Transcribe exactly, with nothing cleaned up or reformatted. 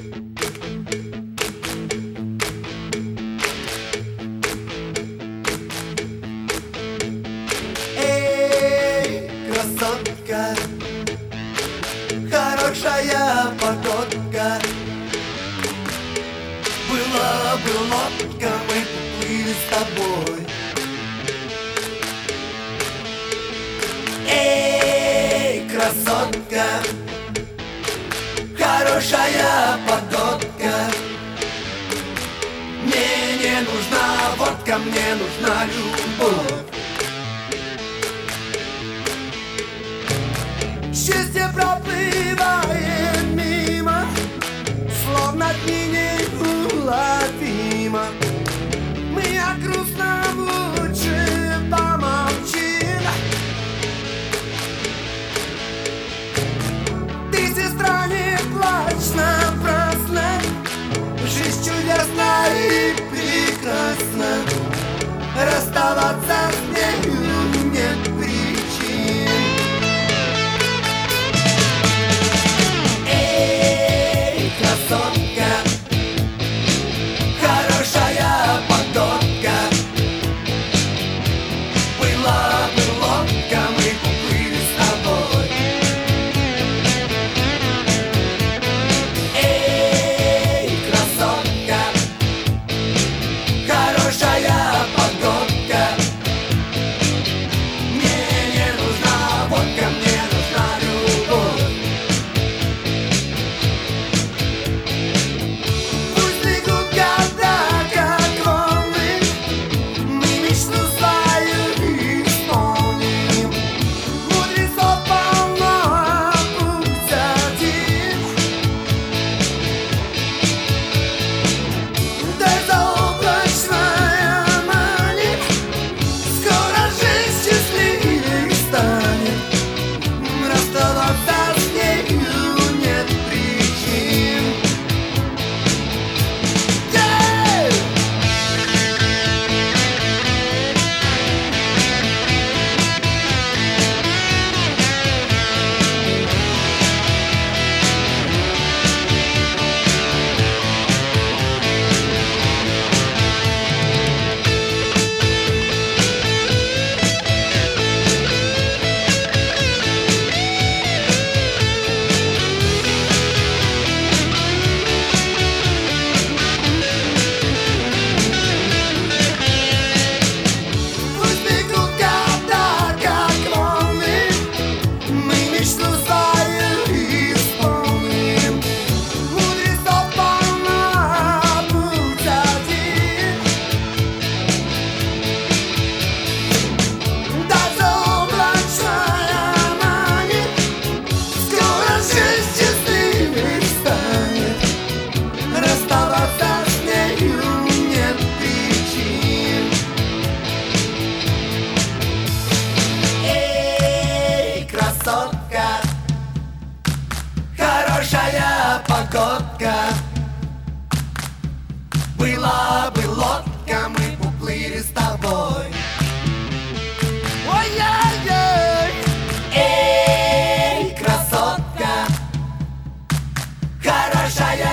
Эй, красотка, хорошая погодка. Была бы лодка, мы поплыли с тобой. Эй, красотка, хорошая погодка. Мне не нужна водка, мне нужна любовь. Счастье проплывает мимо, словно дни неуловимо. Мы о грустном лучше помолчим. Ты, сестра, не плачь напрасно. Жизнь чудесна и прекрасна. Расставаться с нею нет причин. Эй, красотка, хорошая погодка. Была бы лодка, мы поплыли с тобой. Эй, красотка, хорошая погодка. Мне не нужна водка, мне нужна любовь. Пусть бегут года, как волны, мы мечту свою исполним. Мудрецов полно, а путь один. Заоблачная манит, скоро жизнь счастливей станет. Расставаться с нею нет причин. Эй! Пусть бегут года, как волны, мы мечту свою исполним. Мудрецов полно, а путь один. Заоблачная манит, скоро жизнь счастливей станет. Расставаться с нею нет причин. Эй, красотка, хорошая погодка. Была бы лодка, мы поплыли с тобой. Ой-ой-ой! Эй, красотка, хорошая